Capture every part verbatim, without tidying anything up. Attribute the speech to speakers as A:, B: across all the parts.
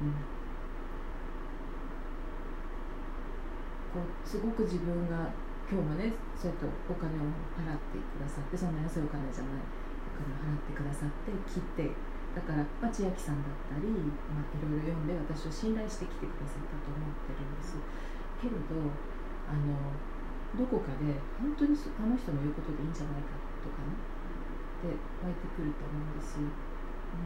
A: 、こうすごく自分が今日もねそうやってお金を払ってくださって、そんな安いお金じゃないお金を払ってくださって切って、だから、まあ、千秋さんだったり、まあ、いろいろ読んで私を信頼して来てくださったと思ってるんですけれど、あのどこかで本当にあの人の言うことでいいんじゃないかとかねって湧いてくると思うんですよ、うん、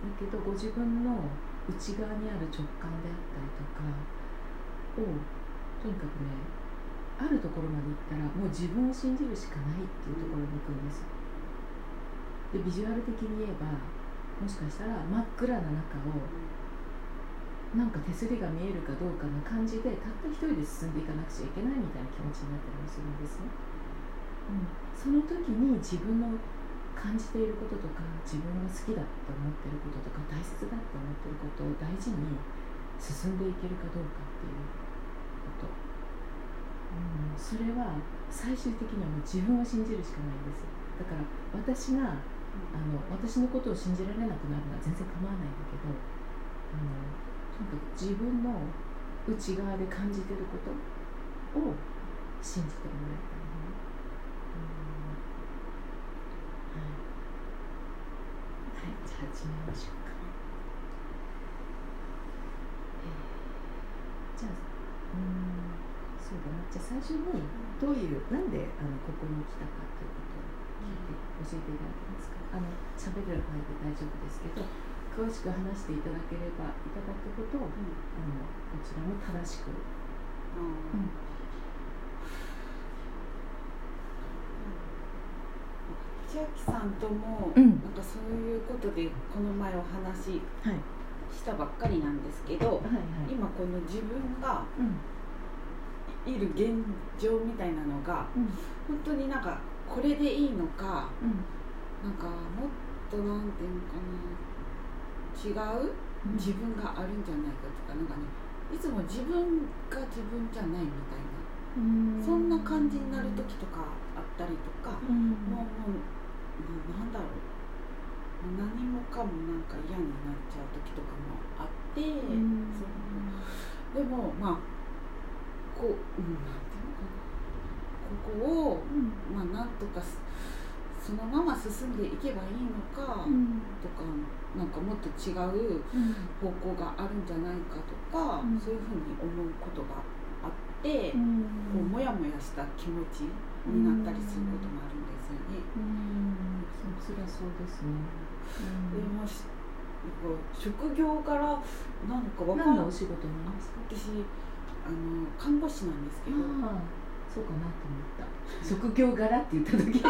A: だけどご自分の内側にある直感であったりとかをとにかくね、あるところまで行ったらもう自分を信じるしかないっていうところに行くんです。でビジュアル的に言えばもしかしたら真っ暗な中をなんか手すりが見えるかどうかの感じでたった一人で進んでいかなくちゃいけないみたいな気持ちになったりもするんですね、うん、その時に自分の感じていることとか自分が好きだと思っていることとか大切だと思っていることを大事に進んでいけるかどうかっていうこと、うん、それは最終的にはもう自分を信じるしかないんです。だから私があの私のことを信じられなくなるのは全然構わないんだけど、あのとにかく自分の内側で感じていることを信じてもらいたいね、うん、はい、はい、じゃあ始めましょうか、えー、じゃあうんそうだな、じゃあ最初にどういうなんであのここに来たかということを聞いて教えていただけますか。あの喋る範囲で大丈夫ですけど、詳しく話していただければいただくほど、うん、あのこちらも正しく、うんうん、
B: 千秋さんとも、うん、なんかそういうことでこの前お話ししたばっかりなんですけど、はいはいはい、今この自分がいる現状みたいなのが、うん、本当になんかこれでいいのか、うん、なんかもっとなんていうのかな、違う自分があるんじゃないかとか、なんかね、いつも自分が自分じゃないみたいな、うん、そんな感じになる時とかあったりとか、うん、もうもうなんだろう、何もかもなんか嫌になっちゃう時とかもあって、うん、そうでもまあこう、うん、なんていうのかな、ここを、うん、まあなんとかそのまま進んでいけばいいのか、うん、とか、なんかもっと違う方向があるんじゃないかとか、うん、そういうふうに思うことがあって、うん、こうモヤモヤした気持ちになったりすることもあるんですよね。
A: うん、うん、そりゃそうですね。
B: うん、でもし職業柄なのかわかんない。
A: 何のお仕事なんですか？
B: 私あの看護師なんですけど。
A: ああ、そうかなと思った。職業柄って言った時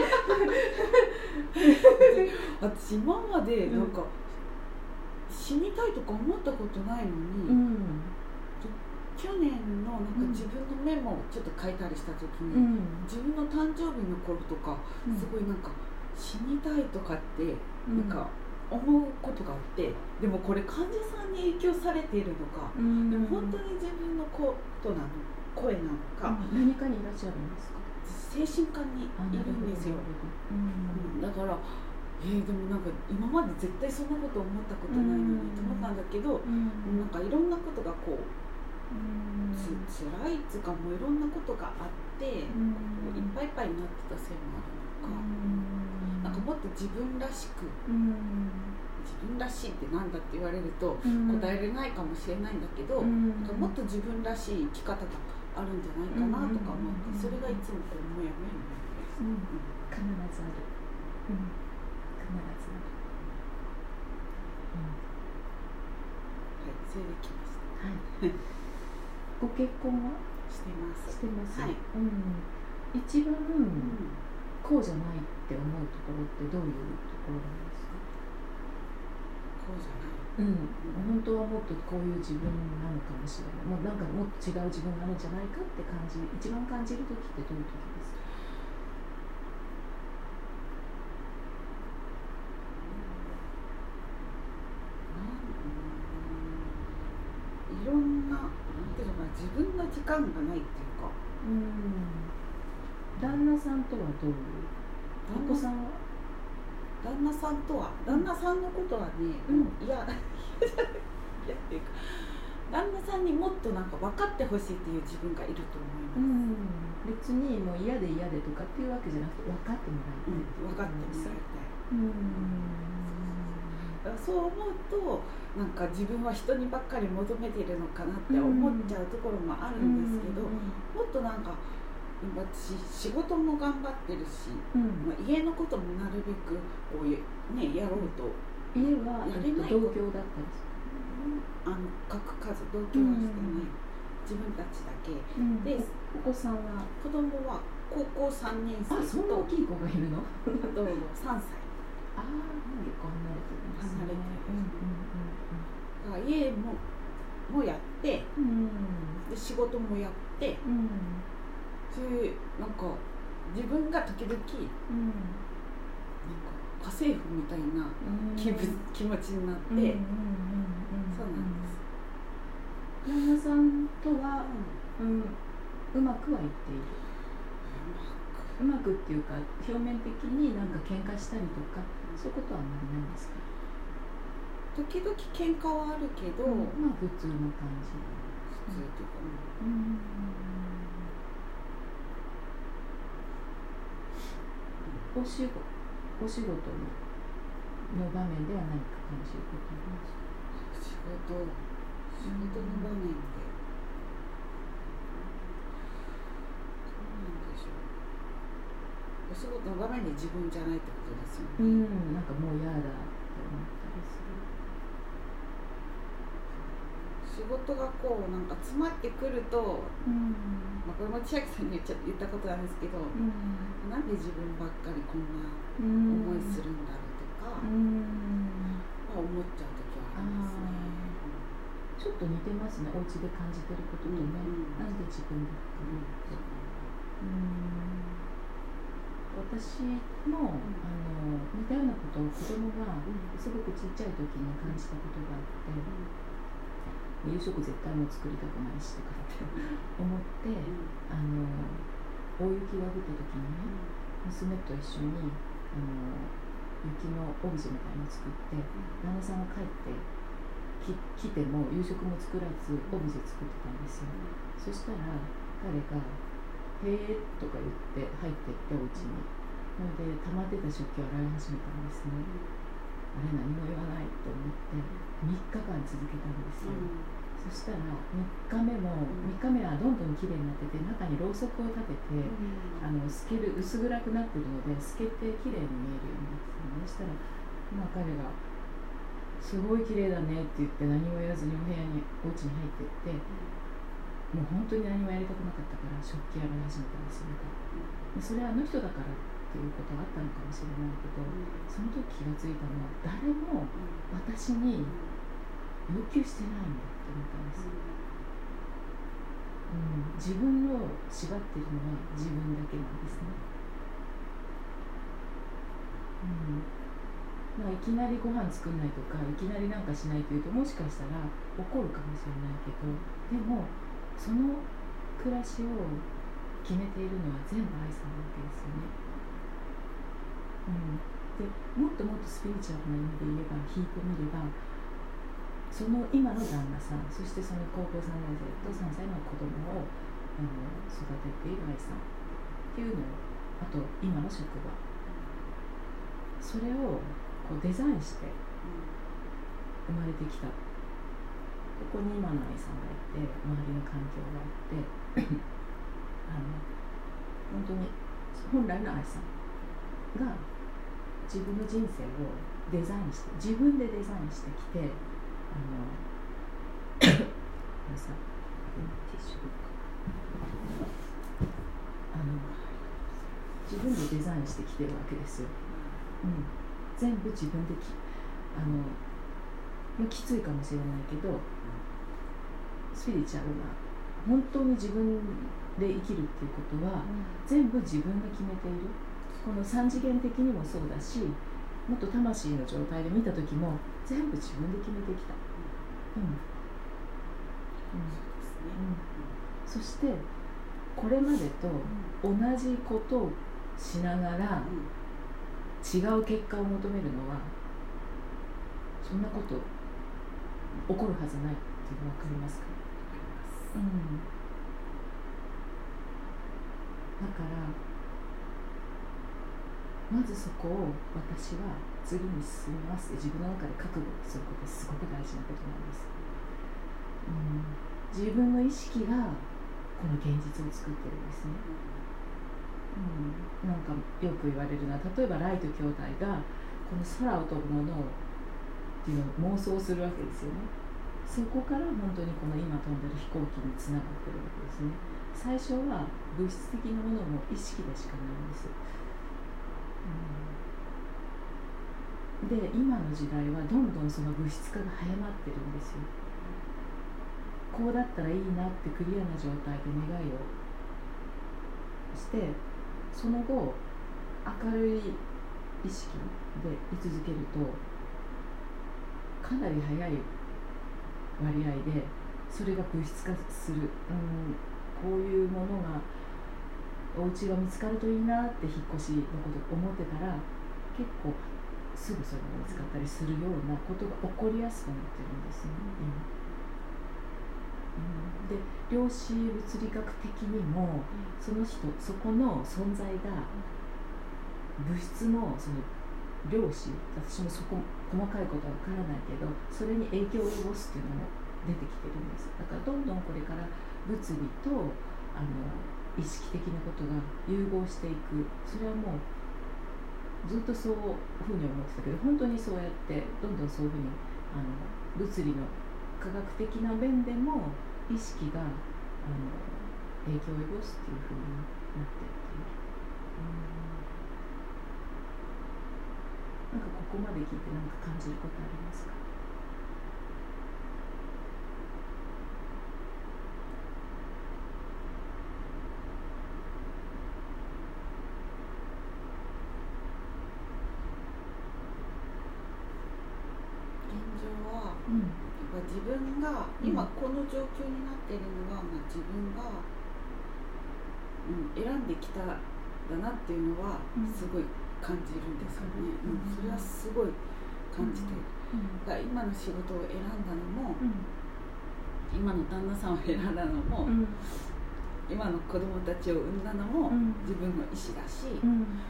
B: 私今までなんか、うん、死にたいとか思ったことないのに、うん、去年のなんか自分のメモをちょっと書いたりした時に、うん、自分の誕生日の頃とか、うん、すごいなんか死にたいとかってなんか思うことがあって、でもこれ患者さんに影響されているのか、うん、でも本当に自分のことなの声なのか、
A: うん、何かにいらっしゃるんですか？
B: 精神科にいるんですよ、うん、だから、えー、でもなんか今まで絶対そんなこと思ったことないのにと思ったんだけど、うん、なんかいろんなことがこう、うん、つ辛いつかもいろんなことがあって、うん、いっぱいいっぱいになってたせいもあるのか、うん、なんかもっと自分らしく、うん、自分らしいってなんだって言われると答えれないかもしれないんだけど、うん、なんかもっと自分らしい生き方があるんじゃないかなとか思って、それがいつもこうもやもやになるんです、うん、
A: 必ずある、うん、必ずある、うん、
B: はい、それできました、
A: はい、ご結婚は
B: してます
A: してます、
B: はい、
A: うん、一番、うん、こうじゃないって思うところってどういうところなんですか？
B: こうじゃない、
A: うん、本当はもっとこういう自分なのかもしれない、もうなんかもっと違う自分があるんじゃないかって感じ、一番感じる時ってどういう時ですか？
B: いろんな、なんていうのかな、自分の時間がないっていうか、
A: うん、旦那さんとはどういう、お子さんは？
B: 旦那さんとは、旦那さんのことはね、うん、いや、いやっていうか、 にもっとなんか分かってほしいっていう自分がいると思います、うん、
A: 別にもう嫌で嫌でとかっていうわけじゃなくて分かってもらいたい、うん、
B: 分かってもらいたい、うん、だからそう思うとなんか自分は人にばっかり求めてるのかなって思っちゃうところもあるんですけど、もっとなんか私仕事も頑張ってるし、うんまあ、家のこともなるべくこう、ね、やろうと
A: 家はやれない同居だったりす
B: る、あの各家族同居はしてない、うん、自分たちだけ、うん、で
A: お子さんは
B: 子供は高校さんねん生と
A: あそんな大きい子がいるの
B: あとさんさい
A: ああ結構離れてるんですね離れてる、うん
B: うんうん、だから家ももやって、うん、で仕事もやって、うん、そういうなんか自分が時々、うん、なんか家政婦みたいな気分、うん、気持ちになって、うんうんうんうん、そうなんです。
A: 旦那さんとは、うん、うまくはいっているうまくっていうか表面的になんか喧嘩したりとか、うん、そういうことはあんまりないんですか？
B: 時々喧嘩はあるけど、うん、
A: まあ普通の感じ
B: 普通っていうか、う
A: ん、
B: ん
A: お仕事お仕事の場面では何か感じることありますか？
B: 仕事仕事の場面で、お仕事の場面で自分じゃないってことですよね。
A: うん、なんかもう嫌だって思ったりする。
B: 仕事がこうなんか詰まってくると、うんまあ、これも千秋さんに言っちゃ言ったことなんですけど、うん、なんで自分ばっかりこんな思いするんだろうとか、うんまあ、思っちゃう時はありますね。
A: ちょっと似てますね、お家で感じてることとね、うんうん、なんで自分ばっかりって。うん私も、うん、あの似たようなことを子供がすごくちっちゃい時に感じたことがあって、うん、夕食絶対もう作りたくないしとかって思って、うん、あの大雪が降った時にね、うん、娘と一緒にあの雪のオブジェみたいなのを作って、うん、旦那さんが帰ってき来ても夕食も作らずオブジェ作ってたんですよ、うん、そしたら彼がへーとか言って入ってってお家になので溜まってた食器を洗い始めたんですね、うん、あれ何も言わないと思ってみっかかん続けたんですよ、うん、そしたらみっかめも、うん、みっかめはどんどん綺麗になってて中にろうそくを立てて、うん、あの透ける薄暗くなってるので透けて綺麗に見えるようになってたので、そしたら、まあ、彼がすごい綺麗だねって言って何も言わずにお部屋にお家に入ってって、もう本当に何もやりたくなかったから食器洗い始めたんですよ、うん、それはあの人だからっていうことがあったのかもしれないけど、うん、その時気がついたのは誰も私に要求してないんだって思ったんです、うん、自分を縛ってるのは自分だけなんですね、うんまあ、いきなりご飯作んないとかいきなりなんかしないというともしかしたら怒るかもしれないけど、でもその暮らしを決めているのは全部愛さんなわけですよね、うん、でもっともっとスピリチュアルな意味で言えば引いてみればその今の旦那さん、そしてその高校さんねん生とさんさいの子供をあの育てている愛さんっていうのを、あと今の職場、それをこうデザインして生まれてきた、ここに今の愛さんがいて周りの環境があってあの本当に本来の愛さんが自分の人生をデザインして自分でデザインしてきて、あのさティッシュあの自分でデザインしてきてるわけですよ、うん、全部自分できあのきついかもしれないけどスピリチュアルな本当に自分で生きるっていうことは、うん、全部自分が決めている。この三次元的にもそうだし、もっと魂の状態で見た時も全部自分で決めてきた、うんうんうん、そしてこれまでと同じことをしながら違う結果を求めるのはそんなこと起こるはずないっていうの分かりますか？
B: あす、うん、
A: だからまずそこを私は次に進みますって自分の中で覚悟することってすごく大事なことなんです、うん、自分の意識がこの現実を作ってるんですね、うん、なんかよく言われるのは、例えばライト兄弟がこの空を飛ぶものをっていうのを妄想するわけですよね。そこから本当にこの今飛んでる飛行機につながってるわけですね。最初は物質的なものも意識でしかないんです、うん、で今の時代はどんどんその物質化が早まってるんですよ。こうだったらいいなってクリアな状態で願いをして、その後明るい意識で居続けるとかなり早い割合でそれが物質化する、うん、こういうものがお家が見つかるといいなって引っ越しのこと思ってたら結構すぐそれが見つかったりするようなことが起こりやすくなってるんですね、うんうん、で量子物理学的にもその人そこの存在が物質のその量子、私もそこ細かいことは分からないけどそれに影響を及ぼすっていうのも出てきてるんです。だからどんどんこれから物理とあの意識的なことが融合していく。それはもうずっとそういうふうに思ってたけど、本当にそうやってどんどんそういうふうにあの物理の科学的な面でも意識があの影響を及ぼすっていうふうになっていっている、うん、なんかここまで聞いて何か感じることありますか？
B: うん、やっぱ自分が今この状況になっているのは、まあ、自分が、うん、選んできただなっていうのはすごい感じるんですよね、うんうん、それはすごい感じてる、うん、だから今の仕事を選んだのも、うん、今の旦那さんを選んだのも、うん、今の子供たちを産んだのも、うん、自分の意思だし、うんうん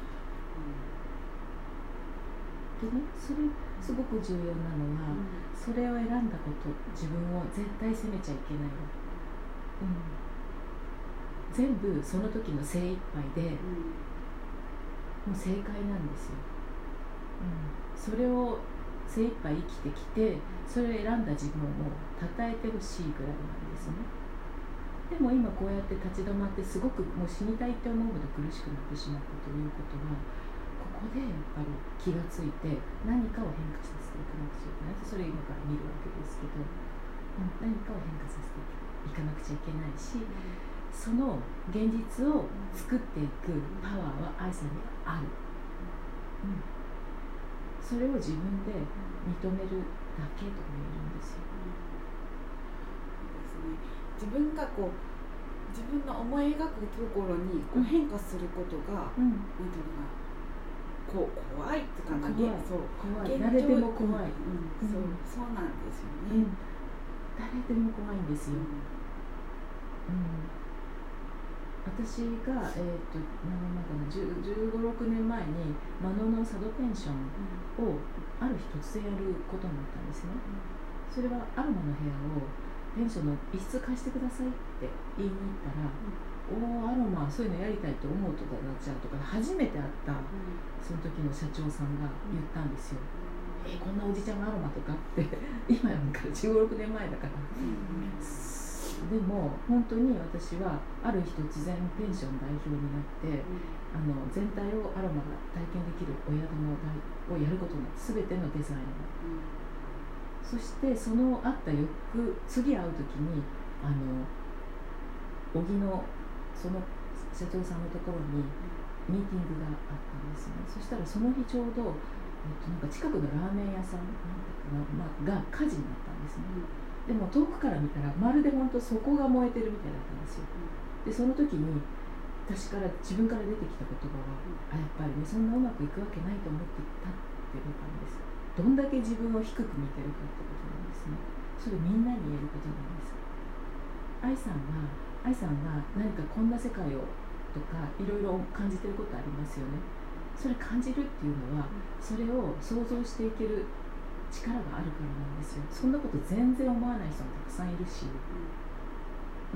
A: でね、それすごく重要なのは、うん、それを選んだこと、自分を絶対責めちゃいけないわ、うん、全部その時の精一杯で、うん、もう正解なんですよ、うん、それを精一杯生きてきてそれを選んだ自分を称えてほしいぐらいなんですね。でも今こうやって立ち止まってすごくもう死にたいって思うほど苦しくなってしまったということは、ここでやっぱり気がついて何かを変化させていかなくちゃいけない。それを今から見るわけですけど、うん、何かを変化させていかなくちゃいけないし、その現実を作っていくパワーは愛さんにはある、うん、それを自分で認めるだけと言えるんですよ、
B: うん、自分がこう自分の思い描くところにこう変化することが、うん、なんていうのかな、こう怖いって感じ、
A: そう怖い、誰でも怖い、
B: うんうん、そう、そうなんですよね、うん、
A: 誰でも怖いんですよ、うんうん、私が、えー、と何年前かな、じゅうご、ろくねんまえにマノの佐渡ペンションをある日突然やることになったんですね、うん、それはアロマの部屋をペンションの一室貸してくださいって言いに行ったら、うんおーアロマそういうのやりたいと思うとかなっちゃうとか初めて会ったその時の社長さんが言ったんですよ、うん、えこんなおじちゃんがアロマとかって今からじゅうご、ろくねんまえだから、うん、でも本当に私はある日突然ペンション代表になって、うん、あの全体をアロマが体験できるお宿のをやることになって全てのデザインを、うん、そしてその会った翌次会う時にあの小木のその社長さんのところにミーティングがあったんですね。そしたらその日ちょうど、えっと、なんか近くのラーメン屋さんなんだかな、まあ、が火事になったんですね、うん、でも遠くから見たらまるで本当そこが燃えてるみたいだったんですよ、うん、でその時に私から自分から出てきた言葉は、うん、あやっぱりねそんなうまくいくわけないと思ってたって出たんです。どんだけ自分を低く見てるかってことなんですね。それみんなに言えることなんです。 愛さんは愛さんが何かこんな世界をとかいろいろ感じてることありますよね。それ感じるっていうのはそれを想像していける力があるからなんですよ。そんなこと全然思わない人もたくさんいるし、うん、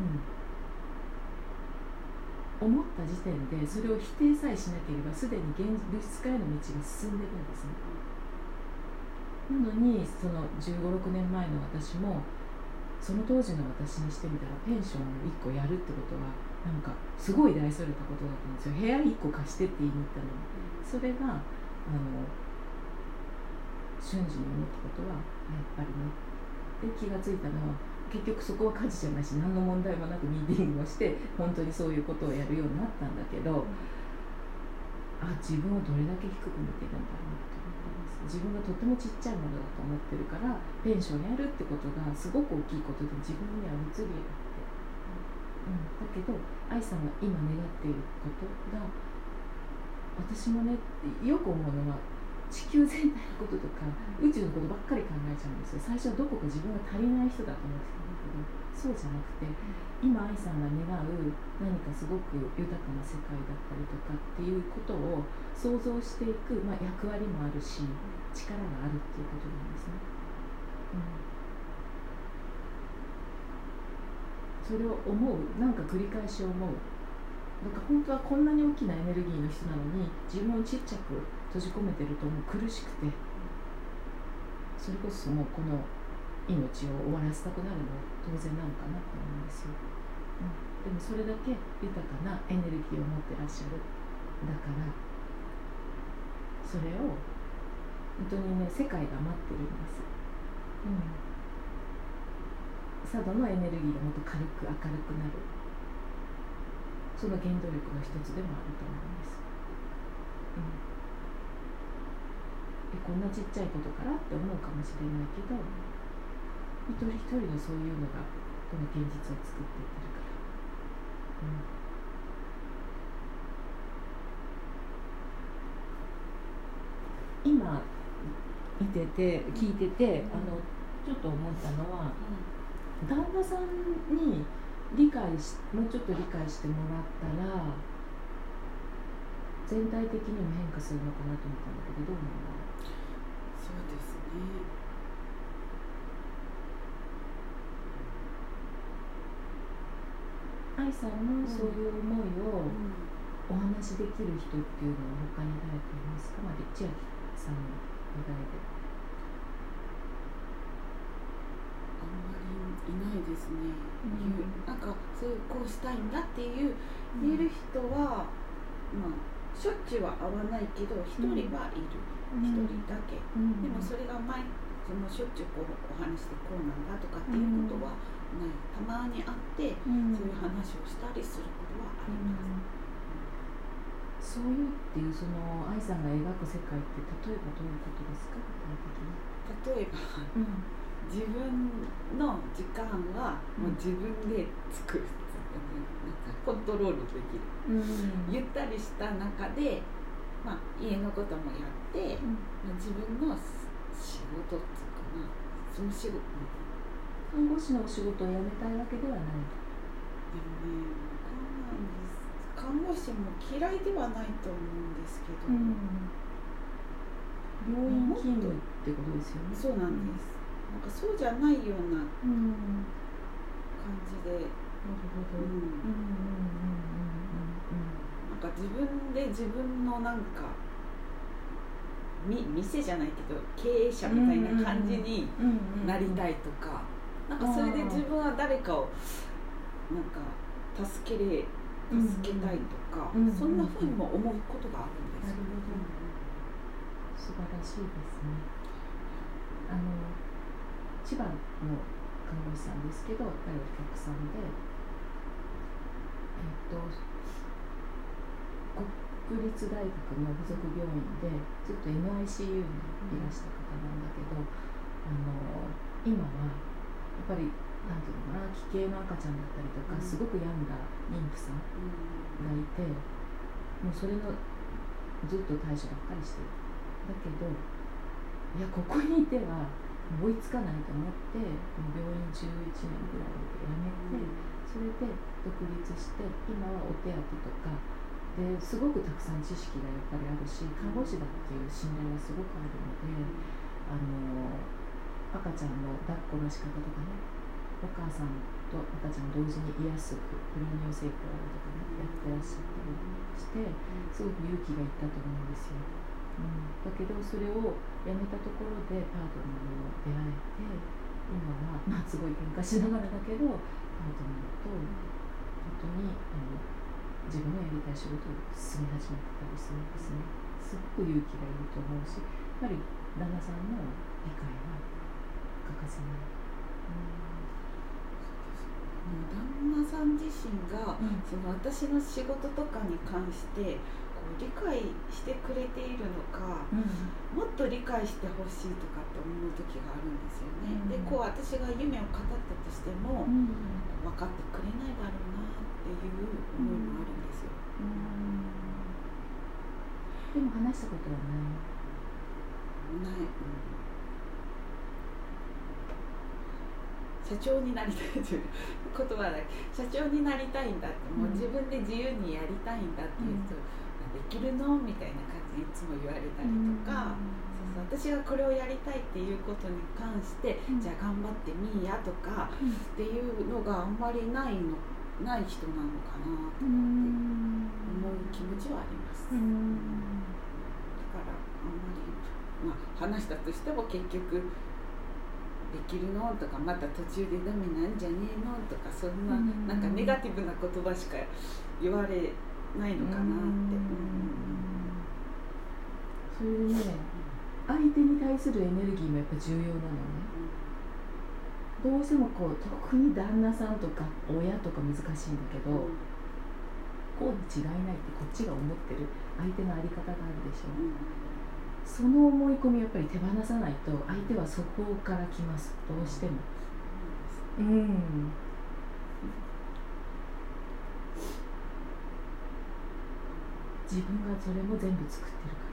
A: 思った時点でそれを否定さえしなければすでに現実化への道が進んでるんですね。なのにそのじゅうご、ろくねんまえの私もその当時の私にしてみたらペンションをいっこやるってことはなんかすごい大それたことだったんですよ。部屋いっこ貸してって言いに行ったのに、それがあの瞬時に思ったことはやっぱりねで気がついたのは結局そこは家事じゃないし何の問題もなくミーティングをして本当にそういうことをやるようになったんだけど、あ自分をどれだけ低く見てるんだろうって思います。自分がとてもちっちゃいものだと思ってるからペンションやるってことがすごく大きいことで自分には物理があって、うん、だけど愛さんが今願っていることが私もねよく思うのは地球全体のこととか宇宙のことばっかり考えちゃうんですよ。最初はどこか自分が足りない人だと思ってたんだけどそうじゃなくて今愛さんが願う何かすごく豊かな世界だったりとかっていうことを想像していく、まあ、役割もあるし力があるっていうことなんですね、うん、それを思うなんか繰り返し思うなんか本当はこんなに大きなエネルギーの人なのに自分をちっちゃく閉じ込めてるともう苦しくてそれこそもうこの命を終わらせたくなるのは当然なのかなと思うんですよ、うん、でもそれだけ豊かなエネルギーを持ってらっしゃるだからそれを本当にね世界が待ってるんです、うん、佐渡のエネルギーがもっと軽く明るくなるその原動力の一つでもあると思うんです、うんこんなちっちゃいことからって思うかもしれないけど一人一人のそういうのがこの現実を作っていってるから、うん、今見てて聞いてて、うん、あのちょっと思ったのは、うん、旦那さんに理解しもうちょっと理解してもらったら全体的にも変化するのかなと思ったんだけどどう思うの？
B: そうですね。
A: 愛さんのそういう思いをお話しできる人っていうのは他に誰かいますか？まあ、千秋さんの話題で。
B: あんまりいないですね。うん、なんかそういうこうしたいんだっていう言える人は、うん、まあしょっちゅうは会わないけど一人はいる。一、うん、人だけ、うん、でもそれが前そのしょっちゅうこうお話してこうなんだとかっていうことはない、たまに会って、うん、そういう話をしたりすることはあります、
A: うん、そういうっていうその愛さんが描く世界って例えばどういうことですか？具体的に。
B: 例えば、うん、自分の時間はもう自分で作る、うん、なんかコントロールできる、うん、ゆったりした中でまあ、家のこともやって、うんまあ、自分の仕事っていうかなその仕事
A: 看護師のお仕事を辞めたいわけではない。
B: でもね分かんないです。看護師も嫌いではないと思うんですけど、うん、
A: 病院勤務ってことですよね。
B: そうなんです、うん、なんかそうじゃないような感じで、なるほど、うんうんうんうんなんか自分で自分のなんかみ店じゃないけど経営者みたいな感じになりたいとか、なんかそれで自分は誰かをなんか助けれ助けたいとか、うんうん、そんな風にも思うことがあるんですよ。
A: 素晴らしいですね。あの千葉の看護師さんですけど、やっぱりお客さんで、えっと国立大学の附属病院でずっと エムアイシーユー にいらした方なんだけど、あの今はやっぱりなんていうのかな、奇形の赤ちゃんだったりとか、すごく病んだ妊婦さんがいて、もうそれのずっと対処ばっかりしてる。だけどいやここにいては追いつかないと思って、もう病院じゅういちねんぐらいで辞めて、 それで独立して今はお手当とかですごくたくさん知識がやっぱりあるし、看護師だっていう信頼がすごくあるので、あの赤ちゃんの抱っこの仕方とかね、お母さんと赤ちゃんを同時に癒すプロニオセイクラルとかねやってらっしゃったりしてすごく勇気がいったと思うんですよ、うん、だけどそれをやめたところでパートナーにも出会えて、今は、まあ、すごい喧嘩しながらだけどパートナーと本当にあの自分のやりたい仕事を進み始めてたりするんですね。すごく勇気がいると思うし、やはり旦那さんの理解は欠かせない。
B: うん、旦那さん自身が、うん、その私の仕事とかに関してこう理解してくれているのか、うん、もっと理解してほしいとかって思う時があるんですよね、うん、でこう私が夢を語ったとしても、うん、分かってくれないだろうなっていう思いもあるんですよ、うん
A: うん、でも話したことはない
B: ない、うん、社長になりたいという言葉だけ社長になりたいんだって、もう自分で自由にやりたいんだっていうと、うん、できるのみたいな感じでいつも言われたりとか、うん、そうそう私がこれをやりたいっていうことに関して、うん、じゃあ頑張ってみーやとか、うん、っていうのがあんまりないのない人なのかなとかって思う気持ちはあります、うん、だからあんまり、まあ、話したとしても結局できるのとかまた途中でダメなんじゃねえのとかそんな、うん、なんかネガティブな言葉しか言われないのかなって、うん、
A: それでね、相手に対するエネルギーもやっぱ重要なのね、どうしてもこう特に旦那さんとか親とか難しいんだけど、こうに違いないってこっちが思ってる相手の在り方があるでしょ、うん、その思い込みやっぱり手放さないと相手はそこから来ます、どうしても、うん、自分がそれも全部作ってるから、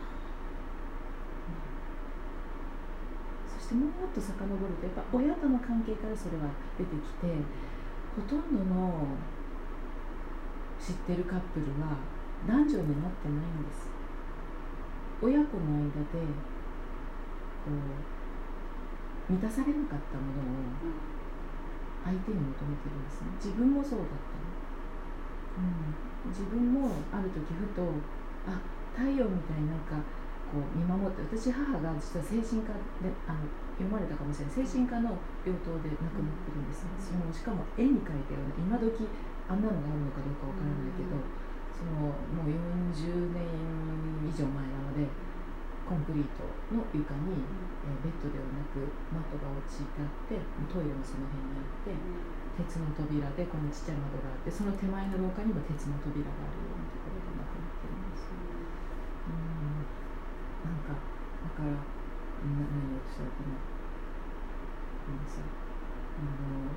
A: うん、そしてもっと遡るとやっぱ親との関係からそれは出てきて、ほとんどの知ってるカップルは男女になってないんです。親子の間でこう満たされなかったものを相手に求めてるんですね。自分もそうだったの、うん、自分もある時ふとあ太陽みたいになんかこう見守って、私母が実は精神科であの読まれたかもしれない精神科の病棟で亡くなってるんですね、そのしかも絵に描いたような今時あんなのがあるのかどうかわからないけど、そのもうよんじゅうねん以上前なのでコンクリートの床に、えー、ベッドではなくマットが落ちてあって、トイレもその辺にあって、鉄の扉でこのちっちゃい窓があって、その手前の廊下にも鉄の扉があるようなところで亡くなってるんですよ。うんなんかだから何をおっしゃるかな、ごめんなさい、あの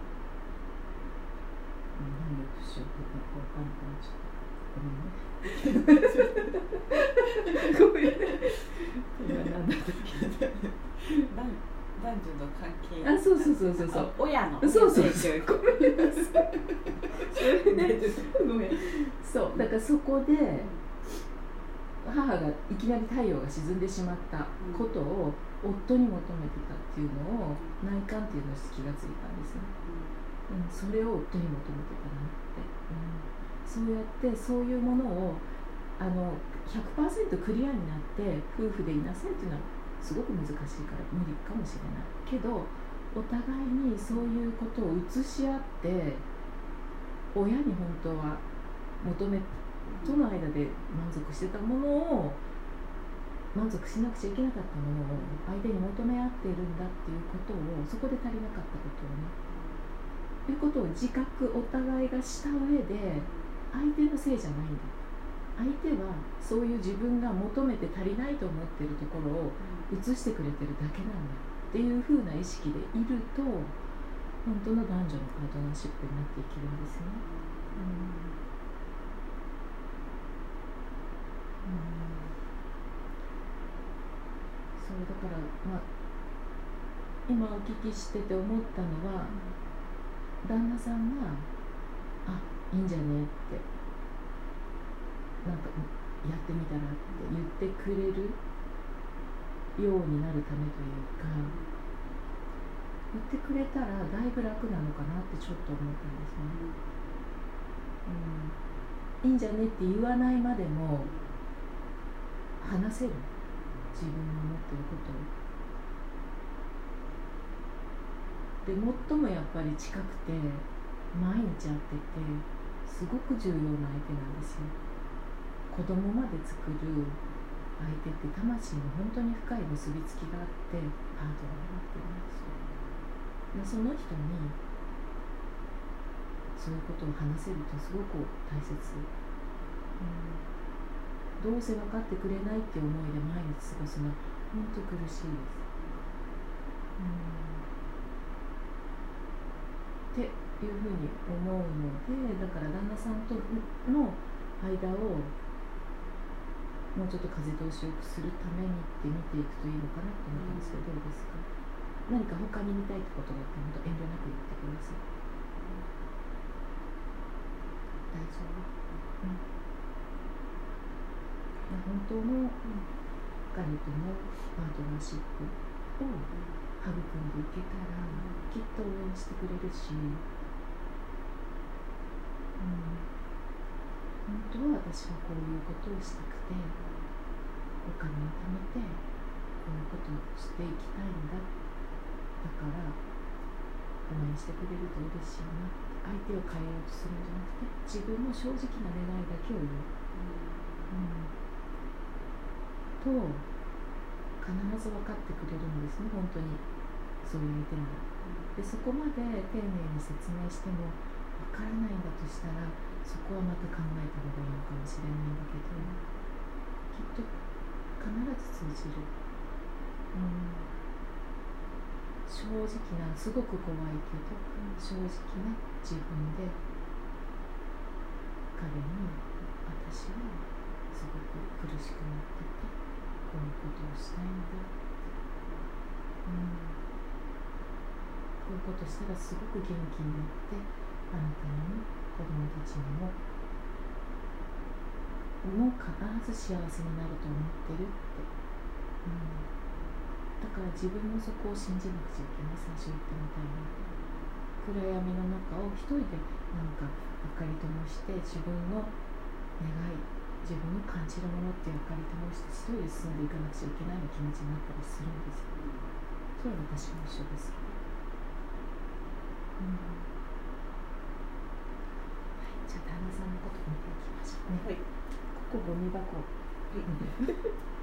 A: 何をしようとか分かんなくなっちゃった。ごめんね。今何だったっけ？
B: 男女の関係。
A: あ、そうそうそうそうそう。
B: 親の。
A: そうそうそう。ごめんなさい。それで、ごめん。そう、だからそこで母がいきなり太陽が沈んでしまったことを夫に求めてたっていうのを内観っていうのを気がついたんですね。うん、それを夫に求めてたなって、うん、そうやってそういうものをあの ひゃくパーセント クリアになって夫婦でいなさいっていうのはすごく難しいから無理かもしれないけど、お互いにそういうことを移し合って親に本当は求めとの間で満足してたものを満足しなくちゃいけなかったものを相手に求め合っているんだっていうことを、そこで足りなかったことをねということを自覚お互いがした上で、相手のせいじゃないんだ、相手はそういう自分が求めて足りないと思っているところを映してくれてるだけなんだっていう風な意識でいると、本当の男女のパートナーシップになっていけるんですね。うんうんそうだから、まあ、今お聞きしてて思ったのは、 旦那さんがあいいんじゃねってなんかやってみたらって言ってくれるようになるためというか、言ってくれたらだいぶ楽なのかなってちょっと思ったんですね、うん、いいんじゃねって言わないまでも話せる、自分の思ってることを。で最もやっぱり近くて毎日会っててすごく重要な相手なんですよ。子供まで作る相手って魂の本当に深い結びつきがあってパートナーになってるんですよ。でその人にそういうことを話せるとすごく大切、うん、どうせ分かってくれないって思いで毎日過ごすのは本当苦しいです、うんっていうふうに思うので、だから旦那さんとの間をもうちょっと風通しよくするためにって見ていくといいのかなと思ったんですけど、どうですか？何か他に見たいってことがあっても遠慮なく言ってください。大丈夫？うん。本当の彼とのパートナーシップを育んでいけたらきっと応援してくれるし、うん、本当は私はこういうことをしたくてお金を貯めてこういうことをしていきたいんだ、だから応援してくれると嬉しいなって、相手を変えようとするんじゃなくて自分の正直な願いだけを言う、うんと必ず分かってくれるんですね、本当にそういう相手なら。でそこまで丁寧に説明しても分からないんだとしたらそこはまた考えた方がいいのかもしれないんだけど、きっと必ず通じる、うん、正直な、すごく怖いけど正直な自分で彼に私はすごく苦しくなっててこういうことをしたいんだ、うん、こういうことしたらすごく元気になってあなたにも子供たちにももう必ず幸せになると思ってるって、うん、だから自分もそこを信じなくちゃいけない。最初言ったみたいに暗闇の中を一人でなんか明かり灯して自分の願い、自分の感じるものっていう明かり灯して一人で進んでいかなくちゃいけないような気持ちになったりするんですよ。それは私も一緒です、うんはい、じゃあ旦那さんのこと見ていきましょうね。はい、ここゴミ箱、はい